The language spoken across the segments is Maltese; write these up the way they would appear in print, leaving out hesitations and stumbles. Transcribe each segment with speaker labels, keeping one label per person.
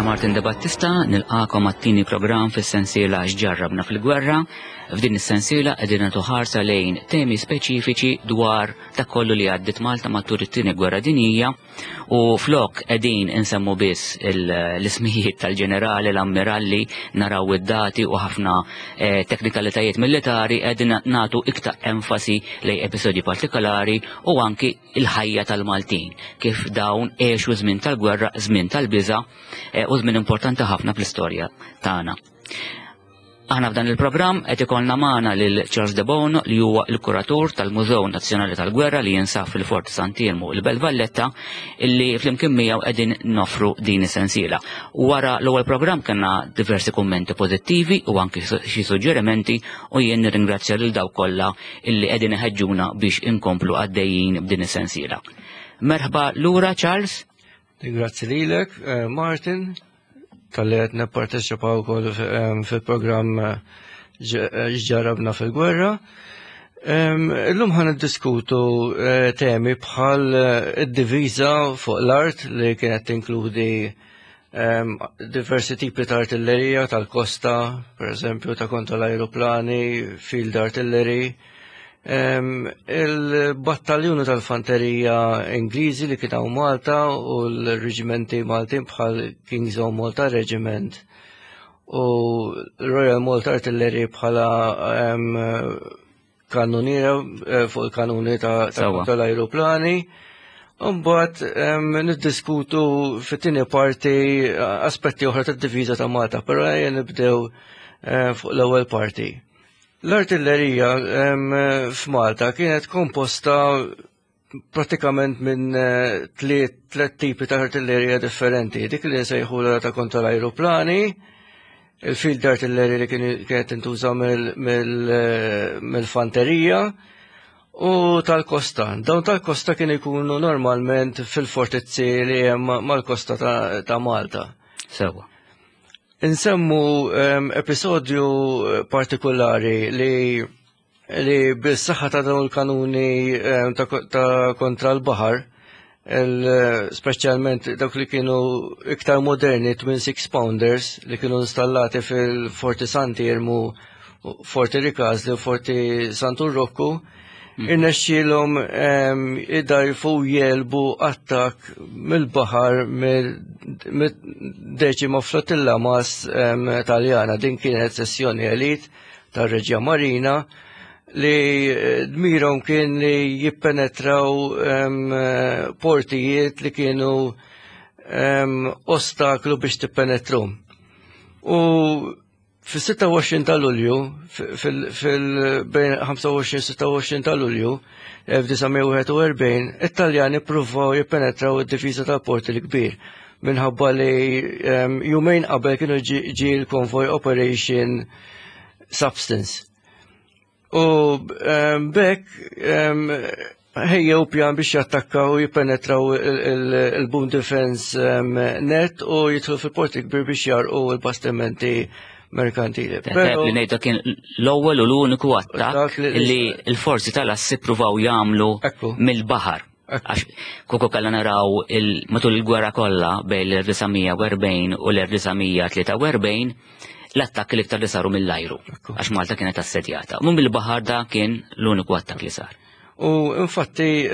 Speaker 1: Martin De Battista, nilqakom għat-tieni programm fis-sensiela x'ġarrabna fil-gwerra. F'din is-sensiela qegħdin nagħtu ħarsa lejn temi speċifiċi dwar dak kollu li għaddiet Malta matul it-tieni gwerra dinjija u flok qegħdin insemmu biss l-ismijiet tal-ġenerali, l-ammiralli, naraw id-dati u ħafna teknikalitajiet militari qegħdin nagħtu iktar enfasi lejn episodji partikolari u anki il-ħajja tal-Maltin, kif dawn għexu żmien tal-gwerra, żmien tal-biża' u żmien importanti ħafna fl-istorja tagħna. Aħna f'dan il-programm qed ikollna magħna lil Charles De Bono li huwa l-kuratur tal-Mużew Nazzjonali tal-Gwerra li jinsab fil-Fort Sant'Elmo il-Belt Valletta illi flimkien miegħu qegħdin noffru din is-sensiela. Wara l-ewwel programm kellna diversi kummenti pożittivi u anke xi suġġerimenti u jien nirringrazzja lil dawk kollha illi qegħdin iħeġġuna biex inkomplu għaddejjin b'din is-sensiela. Merħba lura Charles.
Speaker 2: Grazzi lilek, Martin, tal-li qed nipparteċipaw ukoll fil-programm ġarrabna fil-gwerra. Illum ħan iddiskutu temi bħal id-diviża fuq l-art li kienet tinkludi diversi tipi ta' artillerija tal-kosta, per eżempju ta' kontra l-ajruplani, field artillery, il-battaljoni tal-fanterija Ingliżi li kienu Malta u l-reġimenti Maltin bħal King's Own Malta Regiment u Royal Malta Artillery bħala kannoniera fuq il-kanuni ta' kontra l-ajruplani. Mbagħad niddiskutu fit-tieni parti aspetti oħra tad-diviża ta' Malta, però nibdew fuq l-ewwel parti. L-artillerija f'Malta kienet komposta pratikament minn tliet tipi ta' artillerija differenti. Dik li nsejħula ta' kontra l-ajruplani, il-field artillery li kienet intuża mill-fanterija u tal-kosta. Dawn tal-kosta kien ikunu normalment fil-fortizzi li hemm mal-kosta ta' Malta.
Speaker 1: Sewa.
Speaker 2: Insemmu episodju partikolari li bis-saħħa ta' dawn il-kanuni ta' kontra l-baħar, speċjalment dawk li kienu iktar moderni Twin 6 Pounders li kienu installati fil-Forti Sant'Elmo, Forti Ricasli u Forti Sant'Urrocco, irnexxielhom idajfu jelbu attak mill-baħar mid-10 flottilla mas Taljana. Din kienet sessjoni elit tar-Reġja Marina li dmirhom kien li jippenetraw portijiet li kienu ostaklu biex tippenetrum. U fil-26 ta' Lulju, fil-bejn 25-26 ta' Lulju, 1941, it-Taljani pruvaw jippenetraw id-difiża tal-Porti l-Kbir minħabba li jumejn qabel kienu ġi l-Convoy Operation Substance. U bekk ħejjew pjan biex jattakkaw jippenetraw il-Boom Defense net u jidħlu fil-Porti l-Kbir biex jarqu il-bastimenti merkantili.
Speaker 1: Li ngħidha kien l-ewwel u l-uniku attakk li l-forzi tal-assi pruvaw jagħmlu mill-baħar. Għax kieku kellna naraw matul il-gwerra kollha bejn l-1940 u l-1943 l-attakk li iktar li saru mill-ajru għax Malta kienet assedjata. Mhum mill-baħar da kien l-uniku attakk li sar.
Speaker 2: U infatti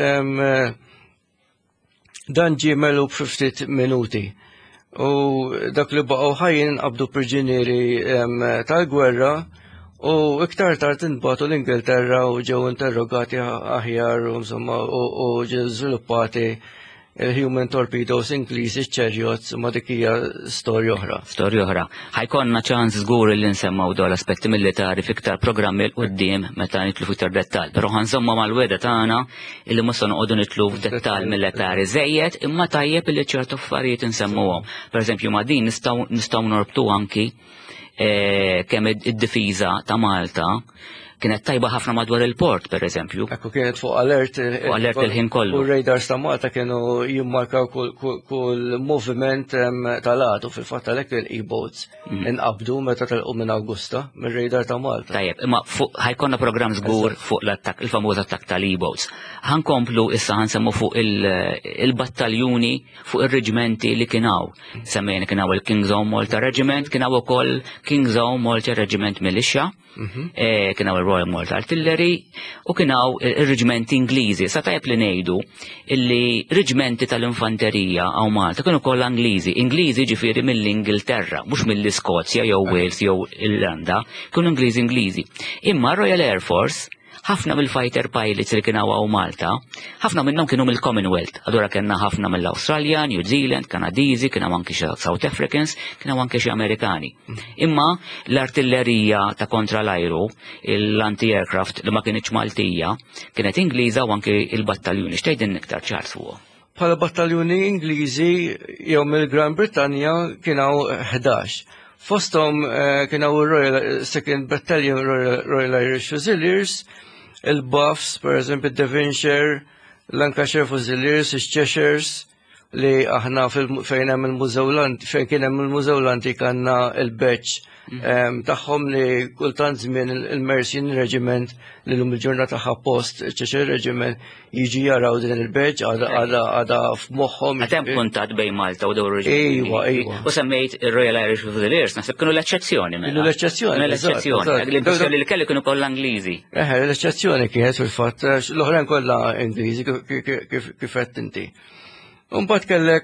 Speaker 2: dan ġie melu b'50 minuti. U dak li baqgħu ħajjin qabdu priġunieri tal-gwerra u iktar tard inbagħtu l-Ingilterra u ġew interrogati aħjar u ġew żviluppati il-Human Torpedoes Ingliżi Chariots ma dik hija storja oħra.
Speaker 1: Storja oħra. Ħajkonna ċans żgur li nsemmaw dawn l-aspetti militari fiktar programmi l quddiem meta nitlu fiktar dettall. Però ħanżomma mal-weda tagħna illi mhux se noqogħdu nitlu f'dettall militari żejjed imma tajjeb illi ċertu affarijiet insemmuhom. Pereżempju ma' din nistgħu norbtu anki kemm id-difiża ta' Malta kienet tajba ħafna madwar il-port, per eżempju.
Speaker 2: Ekku kienet fuq alert.
Speaker 1: Fuq alert il-ħin kollu.
Speaker 2: U radars ta' Malta kienu jimmarkaw kull moviment tal-għadu fil-fatt għalhekk il-e-boats inqabdu meta telqu minn Awgusta mir-radar ta' Malta.
Speaker 1: Tajjeb, imma ħajkonna programm żgur fuq l-attak, il-famuż attak tal-e-boats. Ħankomplu issa ħansemmu fuq il-battaljuni fuq ir-reġimenti li kienaw. Semmejna kienaw il-King's Own Malta Regiment, kienaw ukoll King's Own Malta Regiment Militia, kienaw il-Royal Malta Artillery u kienaw il-reġimenti Ingliżi. Sa tajjeb li ngħidu illi reġimenti tal-infanterija għaw Malta kienu kollha Ingliżi. Ingliżi ġifieri mill-Ingilterra, mhux mill-Iskozja jew Wales jew Irlanda, kienu Ingliżi. Imma Royal Air Force ħafna mill-fighter pilots li kienaw għaw Malta, ħafna minnhom kienu mill-Commonwealth. Allura kienna ħafna mill-Awstralja, New Zealand, Kanadiżi, kienaw anki xi South Africans, kienaw anki xi Amerikani. Imma l-artillerija ta' kontra l-ajru, l-anti-aircraft li ma kienx Maltija, kienet Ingliża u anki il-battaljuni. X'tgħidin iktar ċar fuqhom?
Speaker 2: Bħala battaljuni Ingliżi jew mill-Gran Brittanja kienaw 11. Fosthom kienaw il-Royal Second Battalion Royal Irish Fusiliers, il-Buffs, per eżempju Devonshire, Lancashire Fusiliers, il-Cheshires, li aħna fejn hemm il-Mużewlanti, fejn kien hemm il-Mużewlanti kanna il-Beċ tagħhom li kultant żmien il-Mercian Regiment li l-lum il-ġurnata post Cheshire Regiment jiġi jaraw din il-Beċ għada f'moħħhom.
Speaker 1: Għatem kuntat bejn Malta u dawn ir-reġimenti.
Speaker 2: Ejwa.
Speaker 1: U semmejt il-Royal Irish Fusiliers, naħseb kienu l-eċċezzjoni.
Speaker 2: Kienu l-eċċezzjoni.
Speaker 1: L-impressjoni li kelli kienu kollha Ingliżi.
Speaker 2: L-eċċezzjoni kienet fil-fatt l-oħrajn kollha Ingliżi kif qed inti. Mbagħad kellek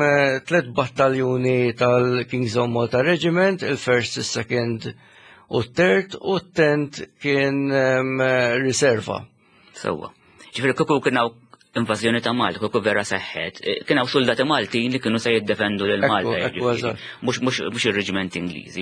Speaker 2: 3 battaljuni tal-King's Own Malta Regiment, il-1st, il-2nd u t-3rd, u t-10th kien riserva.
Speaker 1: Sewwa. Ġifieri kieku kienaw invażjoni ta' Malta, kieku vera seħħet, kienaw soldati Maltin li kienu se jiddefendu lil Malta. Mhux ir-reġimenti Ingliżi.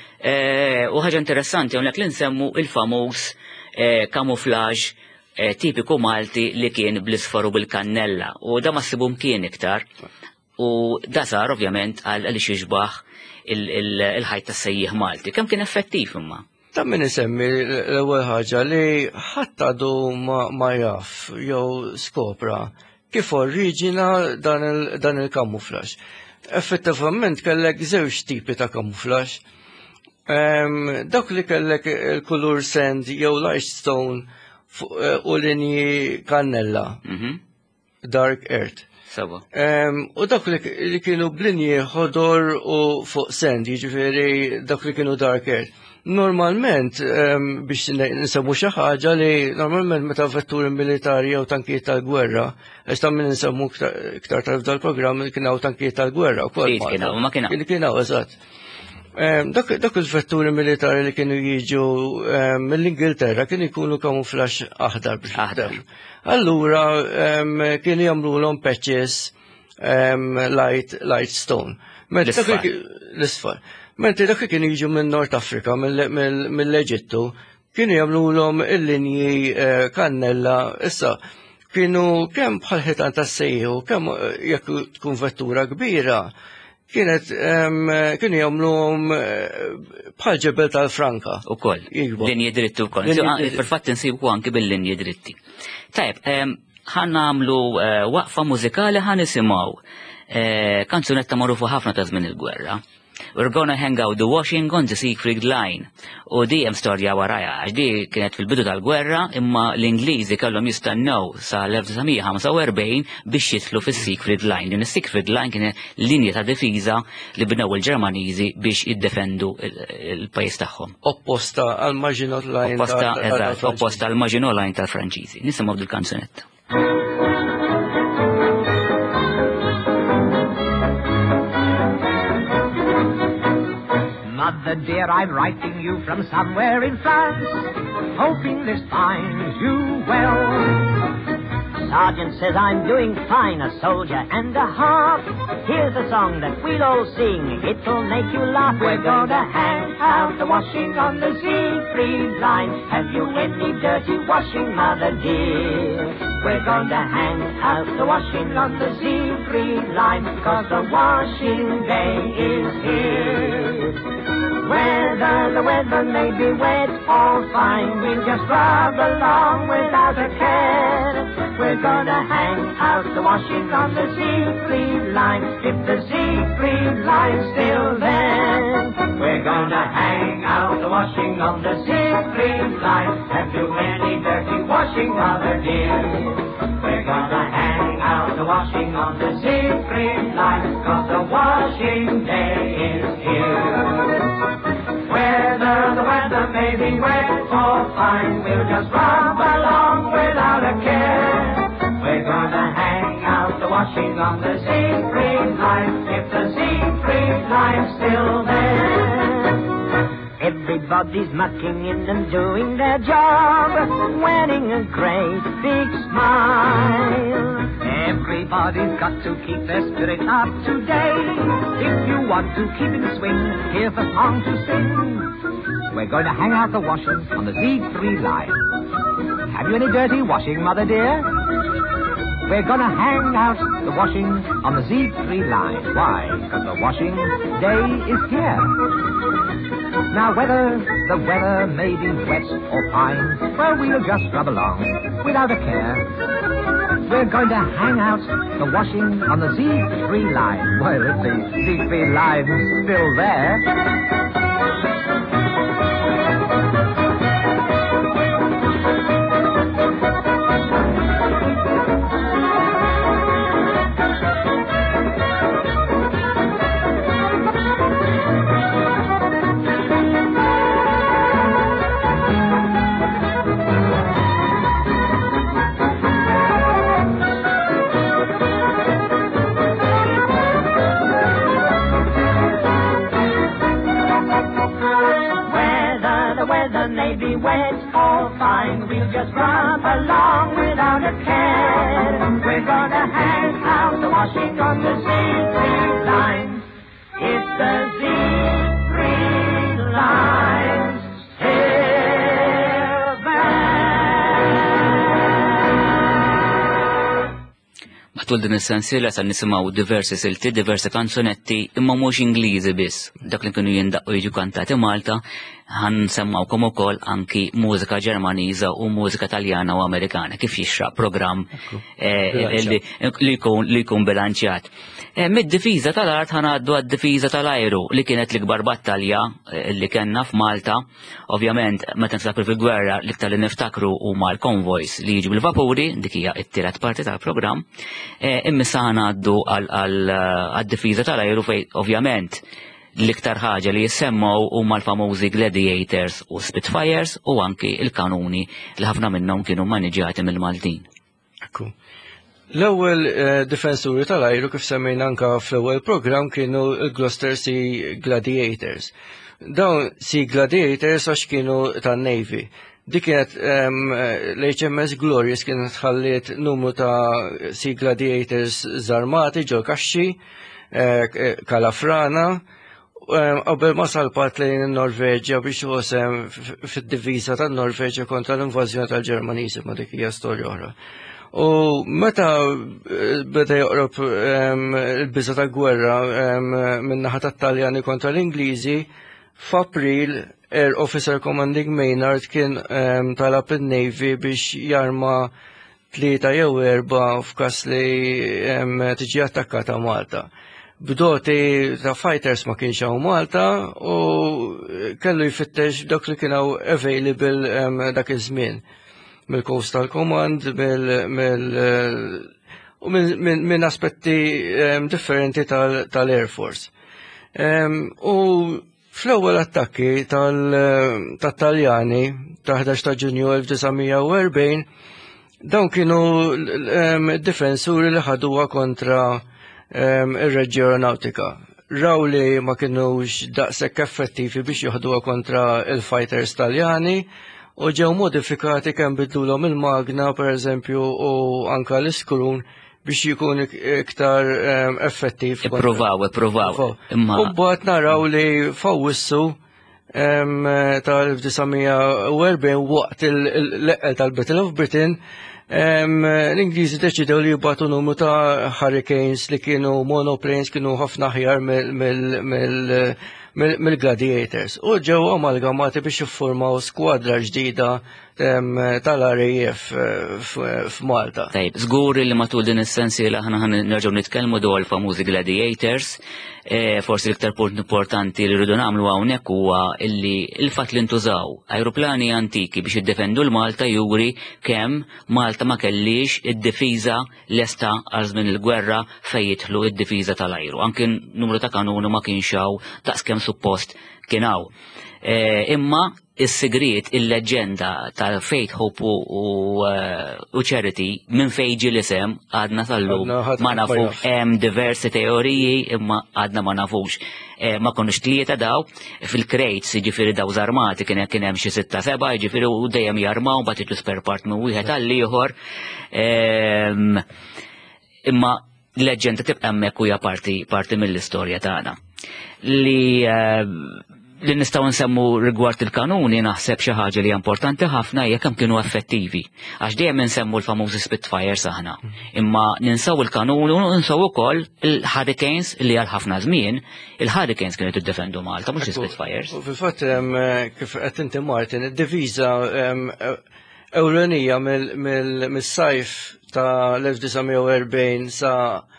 Speaker 1: U ħaġa interessanti hawnhekk li nsemmu il-famuż kamuflaġġ tipiku Malti li kien bl-isfar u bil-kannella u da ma ssibhom kien iktar u da sar ovvjament għaliex jiġbaħ il-ħajt tas-sejjieħ Malti. Kemm kien effettiv imma?
Speaker 2: Ta' min isemmi l-ewwel ħaġa li ħadd għadu ma jaf jew skopra kif oriġina dan il-kamuflaġġ. Effettivament kellek żewġ tipi ta' kamuflaġġ. Dak li kellek il-kulur sand jew limestone u linji kannella, dark earth. U dak li kienu b'linji ħodor u fuq sand, jiġifieri dak li kienu dark earth. Normalment, biex nisabu xi ħaġa li normalment meta vetturi militari jew tankijiet tal-gwerra, għax ta' min nisabu iktar tal-programm li kienaw tankijiet tal-gwerra. Kienaw, eżatt. Dak il-vetturi militari li kienu jiġu mill-Ingilterra kienu jkunu kamuflaġġ aħdar biex aħdar. Allura kienu jagħmluhom patches light stone. L-isfar. Mentre dak kienu jiġu minn Nord Afrika, mill-Eġittu, kienu jagħmluhom il-linji kannella issa kienu kemm bħal ħitan tas-sejħu, kemm jekk tkun vettura kbira. Kienu jagħmluhom bħal ġebel tal-Franka.
Speaker 1: Ukoll, linji dritti wkoll. Fil-fatt insibu anke bil-linji dritti. Tajb, ħannagħmlu waqfa mużikali ħanisimgħu kanzunetta magħrufa ħafna ta' żmien il-gwerra. We're gonna hang out the washing on the Siegfried Line. U di hemm storja warajha, għax di kienet fil-bidu tal-gwerra imma l-Ingliżi kellhom jistennew sa l-1945 biex jitlu fis-Siegfried Line. Din is-Siegfried Line kienet linja ta' difiża li bnew il-Ġermaniżi biex jiddefendu il-pajjiż tagħhom.
Speaker 2: Opposta għal Maginot Line.
Speaker 1: Opposta għal Maginot Line tal-Franċiżi. Nisimgħu dil-kanzunetta.
Speaker 3: Mother dear, I'm writing you from somewhere in France, hoping this finds you well. Sergeant says I'm doing fine, a soldier and a half. Here's a song that we'll all sing, it'll make you laugh. We're gonna hang out the washing on the Siegfried Line. Have you any dirty washing, mother dear? We're gonna hang out the washing on the Siegfried Line, 'cause the washing day is here. Where the the weather may be wet or fine, we'll just rub along without a care. We're gonna hang out the washing on the Siegfried line, if the Siegfried line's still there. We're gonna hang out the washing on the Siegfried line, and do any dirty washing, mother dear. We're gonna hang out the washing on the Siegfried line, 'cause the washing day is here. Whether the weather may be wet or fine, we'll just rub along without a care. We're gonna hang out the washing on the Siegfried line, if the Siegfried line's still there. Everybody's mucking in and doing their job, wearing a great big smile. Everybody's got to keep their spirit up today. If you want to keep in swing, here's a song to sing. We're going to hang out the washing on the Siegfried line. Have you any dirty washing, mother dear? We're gonna hang out the washing on the Siegfried line. Why? 'Cause the washing day is here. Now whether the weather may be wet or fine, well, we'll just rub along without a care. We're going to hang out the washing on the Siegfried line. Well, if the Siegfried line's still there. Wet or fine, we'll just rub along without a care. We're gonna hang out the washing on the Siegfried line, if the Siegfried line's still there.
Speaker 1: Matul din is-sensiela sa nisimgħu diversi silti, diversi kanzunetti, imma mhux Ingliżi biss. Dak li kienu jindaqqu jiġu kantati Malta, ħan semmawkom ukoll anki mużika Ġermaniża u mużika Taljana u Amerikana kif jixraq programm li jkun bilanċjat. Mid-difiża tal-art ħanaddu għad-difiża tal-ajru li kienet l-ikbar battalja li kellna f'Malta. Ovvjament meta nsakru fil-gwerra l-iktar li niftakru huma l-konvojs li jiġu bil-vapuri, dik hija t-tielet parti tal-programm. Immissa ħanaddu għad-difiża tal-ajru fejn ovvjament l-iktar ħaġa li jissemmaw huma l-famużi Gladiators u Spitfires u anki il-kanuni li ħafna minnhom kienu maniġjati mill-Maltin.
Speaker 2: L-ewwel difensuri tal-ajru kif semmejna anke fl-ewwel programm kienu l-Gloucester Sea Gladiators. Dawn Sea Gladiators għax kienu tan-Navy. Dik kienet l-HMS Glorious kienet ħalliet numru ta' Sea Gladiators żarmati ġol Kaxxi, Kalafrana, qabel ma salpat lejn in-Norveġja biex josem fid-diviża tan-Norveġja kontra l-invażjoni tal-Ġermaniżi, ma dik hija storja oħra. U meta beda joqrob il-biża ta' gwerra min-naħa tat-Taljani kontra l-Ingliżi, f'April Air Officer Commanding Maynard kien talab in-Navy biex jarma 3 jew 4 f'każ li tiġi attakkata Malta. B'doti ta' fighters ma kienx hawn Malta u kellu jfittex dak li kienu available dak iż-żmien mill-Coastal Command, minn aspetti differenti tal-Air Force. U fl-ewwel attakki tat-Taljani ta' 11 ta' Ġunju 1940 dawn kienu difensuri li ħaduha kontra ir-Reġġi Aeronautika. Raw li ma kienux daqshekk effettivi biex joħduha kontra il-fighters Taljani u ġew modifikati kemm bidlulhom il-magna pereżempju u anke l-iskrun biex jikun iktar effettiv.
Speaker 1: Ippruvaw.
Speaker 2: U mbagħad naraw li fawissu tal-1940 waqt il-leqqel tal-Battle of Britain L-Ingliżi deċidew li jibbatu numru ta' hurricanes li kienu monoplanes kienu ħafna ħjar mill-Gladiators. U ġew amalgamati biex jiffurmaw skwadra ġdida tal-RAF f'Malta.
Speaker 1: Tajb, żgur li matul din is-sensiela ħana nerġgħu nitkellmu dwar il-famużi Gladiators. Forsi l-iktar punt importanti li rridu nagħmlu hawnhekk huwa illi il-fatt li ntużaw ajruplani antiki biex jiddefendu l-Malta juri kemm Malta ma kellix id-difiża lesta għal żmien il-gwerra fejn jidħlu id-difiża tal-ajru. Anke numru ta' kanuni ma kienx hawn daqskemm suppost kien hawn. Imma is-sigriet, il-leġenda tal-Faith, Hope u Charity minn fejn ġie l-isem għadna tal-lum ma nafux. Hemm diversi teoriji imma għadna ma nafux. Ma konux tlieta daw fil-krejts, jiġifieri daw żarmati kien hemm xi 6-7, jiġifieri u dejjem jarmaw mbagħad jitlu spare part minn wieħed għal ieħor. Imma l-leġenda tibqa' hemmhekk hija parti mill-istorja tagħna. Li nistgħu nsemmu rigward il-kanuni naħseb xi ħaġa li importanti ħafna hija kemm kienu effettivi. Għax dejjem insemmu l-famużi Spitfires aħna. Imma ninsaw il-kanuni u ninsaw ukoll il-Hurricanes li għal ħafna żmien il-Hurricanes kienu tiddefendu Malta mhux il-Spitfires.
Speaker 2: Fil-fatt kif qed inti Martin, id-diviża ewlenija mis-sajf ta' l-1940 sa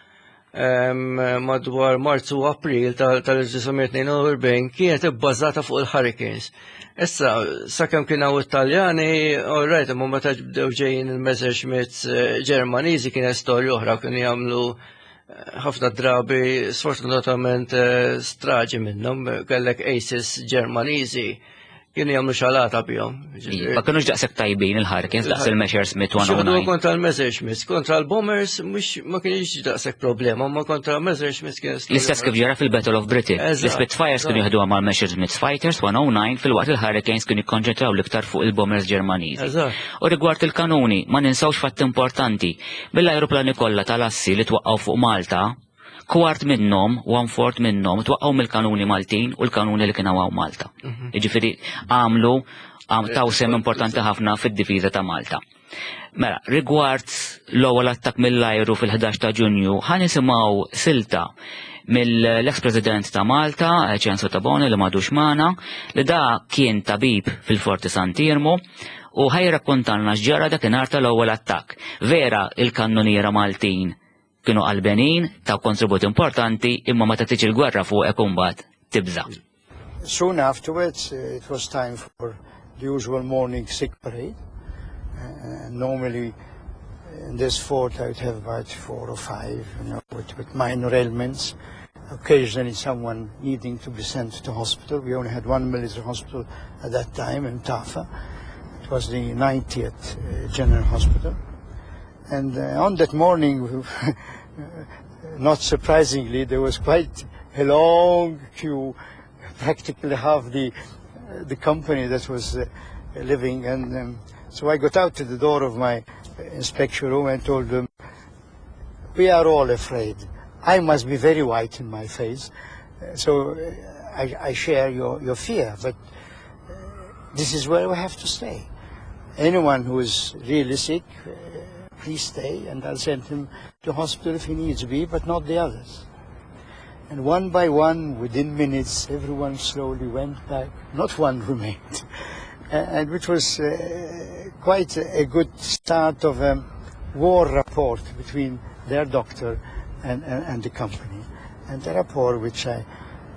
Speaker 2: madwar Marzu u April tal-1942 kienet ibbażata fuq il-Hurricanes. Issa, sakemm kien hawn Italjani, alright, imma meta bdew ġejjin il-Messerschmitts Ġermaniżi kienet storja oħra kienu jagħmlu ħafna drabi sfortunatament straġi minnhom, kellek Aces Ġermaniżi kienu jagħmlu xalata bihom.
Speaker 1: Ma kinux daqshekk tajbin il-Hurricanes daqs il-Messerschmitt 109.
Speaker 2: Kontra l-Messerschmitts, kontra l-Bombers ma kienx daqshekk problema, ma kontra l-Messerschmitts kien
Speaker 1: l-istess kif ġara fil-Battle of Britain. L-Spitfires kienu jieħduha mal-Messerschmitts Fighters 109 fil-waqt il-Hurricanes kienu jikkonċentraw l-iktar fuq il-Bombers Ġermaniżi. U rigward il-kanuni, ma ninsawx fatt importanti. Mill-ajruplani kollha tal-assi li twaqqgħu fuq Malta, kwart minnhom, 1/4 minnhom twaqqgħu mill-kanuni Maltin u l-kanuni li kienu hawn Malta. Jiġifieri għamlu taw sem importanti ħafna fid-difiża ta' Malta. Mela, rigward l-ewwel attakk mill-ajru fil-11 ta' Ġunju, ħa nisimgħu silta mill-ex-President ta' Malta, Cenzo Tabone, li m'għadux magħna, li da kien tabib fil-Forti Sant'Irmo u ħajrakkuntalna x'ġara dakinhar tal-ewwel attakk. Vera il-kannuniera Maltin kienu qalbenin ta' kontribut importanti imma meta tiġi l-gwerra fuq imbagħad tibża.
Speaker 4: Soon afterwards it was time for the usual morning sick parade. Normally in this fort I would have about 4 or 5, with minor ailments. Occasionally someone needing to be sent to hospital. We only had one military hospital at that time in Tafa. It was the 90th General Hospital. And on that morning, not surprisingly, there was quite a long queue, practically half the company that was living. And so I got out to the door of my inspection room and told them, we are all afraid. I must be very white in my face, so I share your fear, but this is where we have to stay. Anyone who is really sick, please stay, and I'll send him to hospital if he needs to be, but not the others. And one by one, within minutes, everyone slowly went back. Not one remained, and which was quite a good start of a war rapport between their doctor and the company. And the rapport which I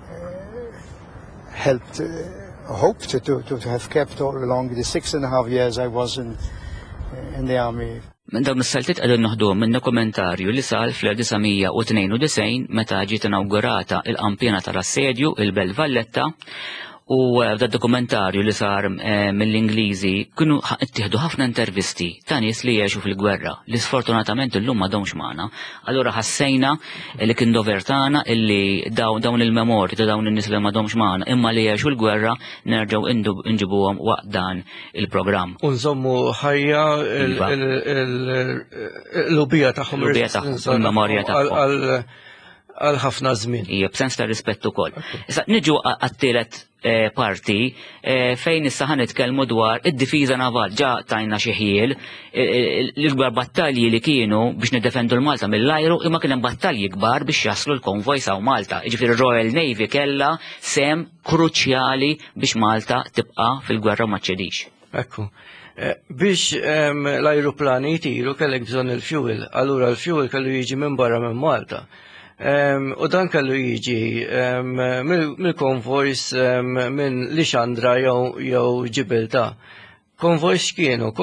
Speaker 4: hoped to have kept all along the 6.5 years I was in the army.
Speaker 1: Minn dawn is-saltiet qegħdin naħduhom minn dokumentarju li sar fl-1992 meta ġiet inaugurata il-qampjena tal-assedju il-Bell Valletta u f'da dokumentarju li sar mill-Ingliżi kienu ttieħdu ħafna intervisti ta' nies li jgħixu fil-gwerra li sfortunatament illum m'għadhomx magħna. Allura ħassejna li kien dover tagħna illi dawn il-memorji ta' dawn in-nies li m'għadhomx magħna imma li jgħixu l-gwerra nerġgħu inġibuhom waqt dan il-programm.
Speaker 2: U nżommu ħajja l-ubija tagħhom
Speaker 1: il-memorja tagħhom
Speaker 2: għal ħafna żmien.
Speaker 1: Hija b'sens ta' rispett ukoll. Issa niġu għat-tielet parti fejn issa ħanitkellmu dwar id-difiża naval. Ġa tajna xi ħiel l-ikbar battalji li kienu biex niddefendu l-Malta mill-ajru imma kien hemm battalji kbar biex jaslu l-konvoj saw Malta. Jiġifieri Royal Navy kellha sem kruċjali biex Malta tibqa' fil-gwerra ma ċedix.
Speaker 2: Ekku. Biex l-ajruplani jtiru kellek bżonn il-fuel, allura l-fuel kellu jiġi minn barra minn Malta. U dan kellu jiġi mill-konvojs minn Lixandra jew Ġibilta. Konvojs kienu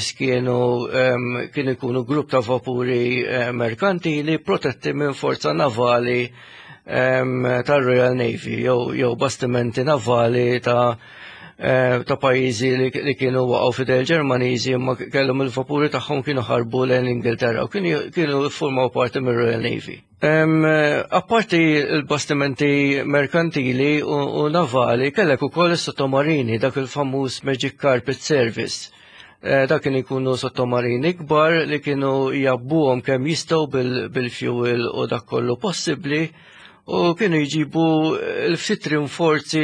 Speaker 2: kien ikunu grupp ta' vapuri merkantili protetti minn forza navali tar-Royal Navy jew bastimenti navali ta' pajjiżi li kienu waqgħu fidel Ġermaniżi imma kellhom il-vapuri tagħhom kienu ħarbu lejn Ingilterra u kienu ffurmaw parti mir-Royal Navy. Apparti l-bastimenti merkantili u navali kellek ukoll is-sottomarini dak il-famuż Magic Carpet Service. Dak kien ikunu sottomarini kbar li kienu jabbuhom kemm jistgħu bil-fuel u dak kollu possibbli. U kienu jġibu l-ftit rinforzi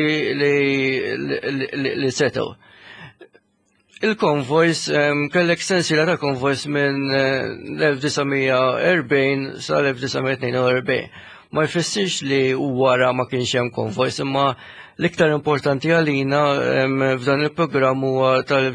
Speaker 2: li setgħu. Il-konvojs kellek sensiela ta' konvojs minn l-1940 sa l-1942. Ma jfissirx li wara ma kienx hemm konvojs imma l-iktar importanti għalina f'dan il-programm huwa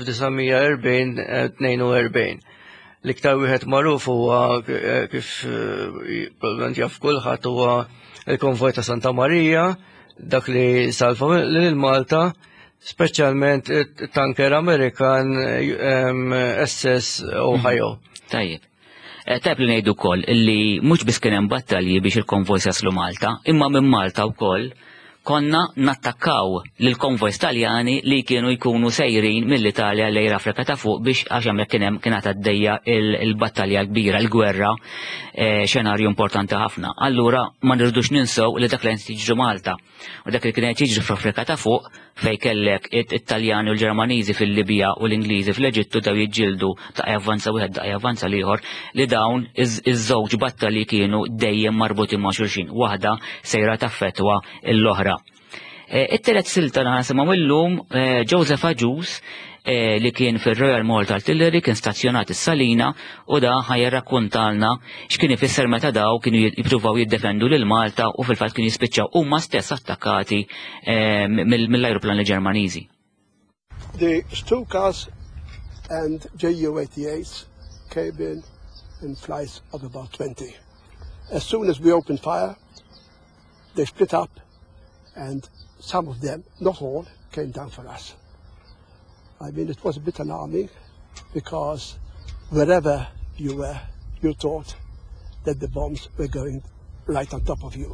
Speaker 2: tal-1940-42. L-iktar wieħed magħruf huwa kif probabbilment jaf kulħadd huwa il-konvoj ta' Santa Maria, dak li salva lil-Malta, speċjalment tanker Amerikan SS Ohio.
Speaker 1: Tajjeb. Tajjeb li ngħidu wkoll illi mhux biss kien hemm battalji biex il-konvoj jaslu Malta, imma minn Malta wkoll konna nattakkaw lill-konvojs Taljani li kienu jkunu sejrin mill-Italja lejn Afrika ta' fuq biex għax hemmhekk kienet għaddejja il-battalja kbira, l-gwerra, xenarju importanti ħafna. Allura ma nirridux ninsew li dak li qed jiġri Malta u dak li kien qed jiġri fl-Afrika ta' fuq fejn kellek it-Taljani u l-Ġermaniżi fil-Libja u l-Ingliżi fl-Eġittu daw jiġġieldu ta' javvanza wieħed da' javvanza ieħor li dawn iż-żewġ battalji kienu dejjem marbutin ma' xulxin. Waħda sejra taffettwa l-oħra. It-telet silta naħsimgħu illum Joseph Agius li kien fil-Royal Malta Artillery kien stazzjonat is-Salina u da ħajjarrakkuntalna x'kien ifisser meta daw kienu jippruvaw jiddefendu lil Malta u fil-fatt kienu jispiċċaw huma stess attakkati mill-ajruplani Ġermaniżi.
Speaker 5: The Stukas and Ju-88s came in flights of about 20. As soon as we opened fire, they split up and some of them, not all, came down for us. I mean, it was a bit alarming because wherever you were, you thought that the bombs were going right on top of you.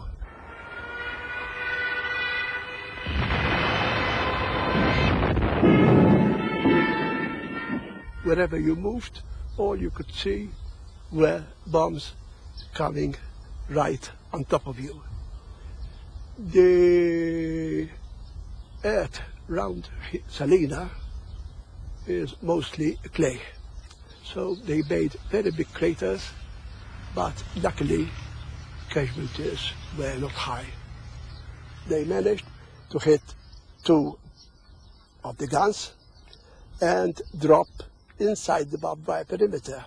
Speaker 5: Wherever you moved, all you could see were bombs coming right on top of you. The earth round Salina is mostly clay. So they made very big craters, but luckily casualties were not high. They managed to hit 2 of the guns and drop inside the barbed wire perimeter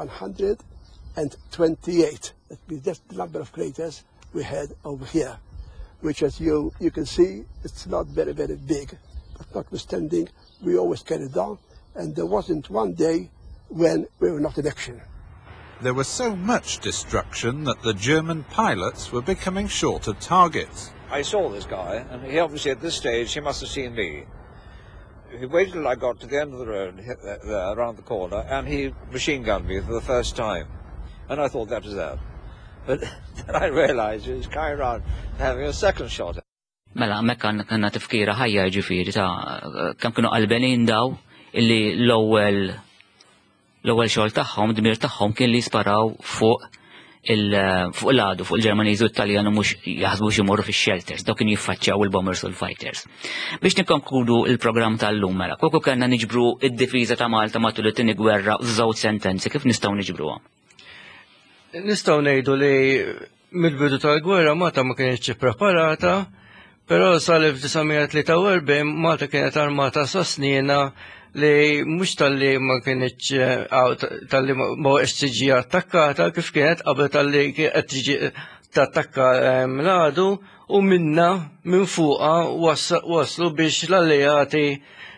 Speaker 5: 128. That means that's the number of craters we had over here, which as you can see, it's not very, very big. But notwithstanding, we always carried on, and there wasn't one day when we were not in action.
Speaker 6: There was so much destruction that the German pilots were becoming short of targets.
Speaker 7: I saw this guy, and he obviously at this stage, he must have seen me. He waited till I got to the end of the road, there, around the corner, and he machine-gunned me for the first time. And I thought that was that. But then I realized he was carrying around having a second shot.
Speaker 1: Mela, kanna tifkira ħajja ġifiri ta' kam kienu qalbenin daw illi l-ewwel xogħol tagħhom, dmir tagħhom kien li jisparaw fuq il-għadu, fuq il-Ġermaniżi u l-Taljani mhux jaħsbu x'imorru fix-shelters, dawk kienu jiffaċċjaw il-bombers u l-fighters. Biex nikkonkludu il-programm tal-lum mela, kieku kellna niġbru id-difiża ta' Malta matul it-tieni gwerra f'żewġ sentenzi, kif nistgħu niġbruha?
Speaker 2: Nistgħu ngħidu li mill-bidu tal-gwerra Malta ma kienx preparata, però sal-1943 Malta kienet armata sostniena li mhux tal-li ma kienx tal-li ma tiġi attakkata kif kienet qabel tal-li qed tiġi tattakka l-għadu u minna minn fuqa waslu biex l-alleati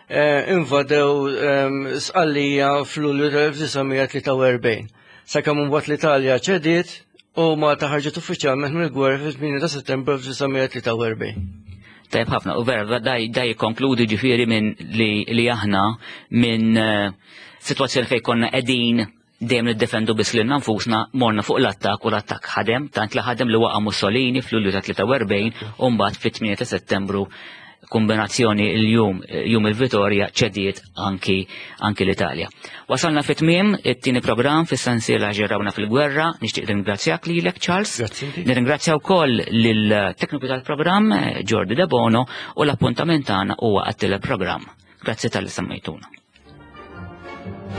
Speaker 2: invadew Sqallija fl-Lulju tal-1943. Sakemm imbagħad l-Italja ċediet u Malta ħarġet uffiċjalment mill-gwerra fil-8 ta' Settembru 1943.
Speaker 1: Tajb ħafna, u vera, da jikkonkludi ġifieri minn li aħna minn sitwazzjoni fejn konna qegħdin dejjem niddefendu biss lil nfusna morna fuq l-attak u l-attak ħadem, tant li ħadem li waqa' Mussolini fl-Lulju ta' 43 u mbagħad fit-8 ta' Settembru kombinazzjoni jum il-Vitorja ċediet anki l-Italja. Wasalna fit-tmiem it-tieni programm fis-sensiela ġerrawna fil-gwerra, nixtieq ringrazzjak lilek Charles. Nirringrazzja wkoll lill-tekniku tal-programm Jordi De Bono u l-appuntament tagħna huwa għat-teleprogramm. Grazzi tal-li semmejtuna.